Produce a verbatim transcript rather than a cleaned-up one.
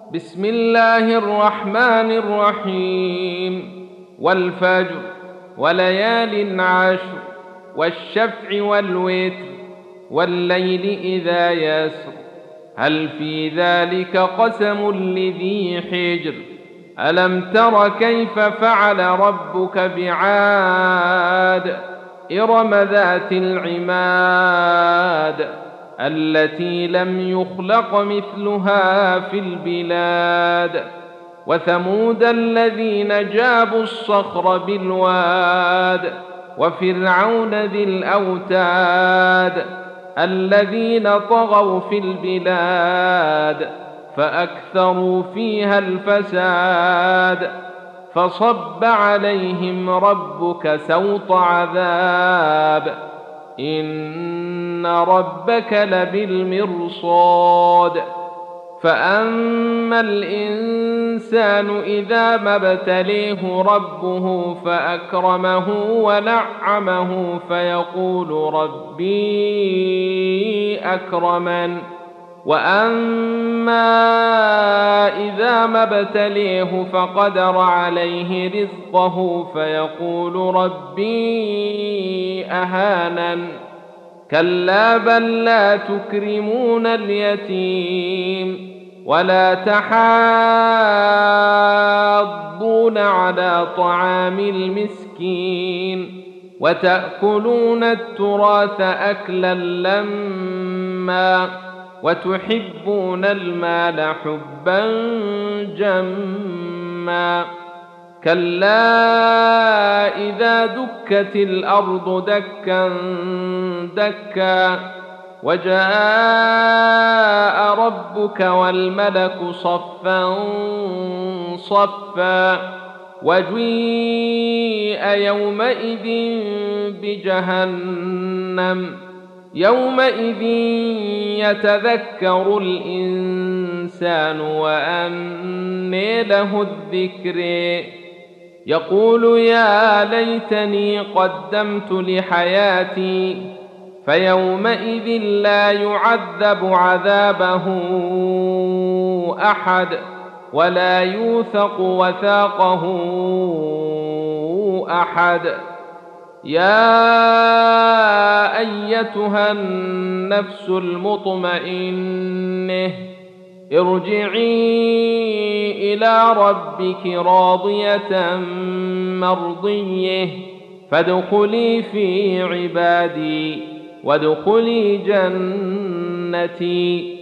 بسم الله الرحمن الرحيم والفجر وليال عشر والشفع والوتر والليل إذا يسر هل في ذلك قسم لذي حجر ألم تر كيف فعل ربك بعاد إرم ذات العماد التي لم يخلق مثلها في البلاد وثمود الذين جابوا الصخر بالواد وفرعون ذي الأوتاد الذين طغوا في البلاد فأكثروا فيها الفساد فصب عليهم ربك سوط عذاب إن ربك لبالمرصاد فأما الإنسان إذا ما ابتليه ربه فأكرمه ونعمه فيقول ربي أكرمن وأما إذا ما ابتليه فقدر عليه رزقه فيقول ربي أهانن كلا بل لا تكرمون اليتيم ولا تحاضون على طعام المسكين وتأكلون التراث أكلا لما وتحبون المال حبا جما كلا إذا دكت الأرض دكا دكا وجاء ربك والملك صفا صفا وجيء يومئذ بجهنم يومئذ يتذكر الإنسان وأنى له الذكر يقول يا ليتني قدمت لحياتي فيومئذ لا يعذب عذابه أحد ولا يوثق وثاقه أحد يا أيتها النفس المطمئنة ارجعي إلى ربك راضية مرضية فادخلي في عبادي وادخلي جنتي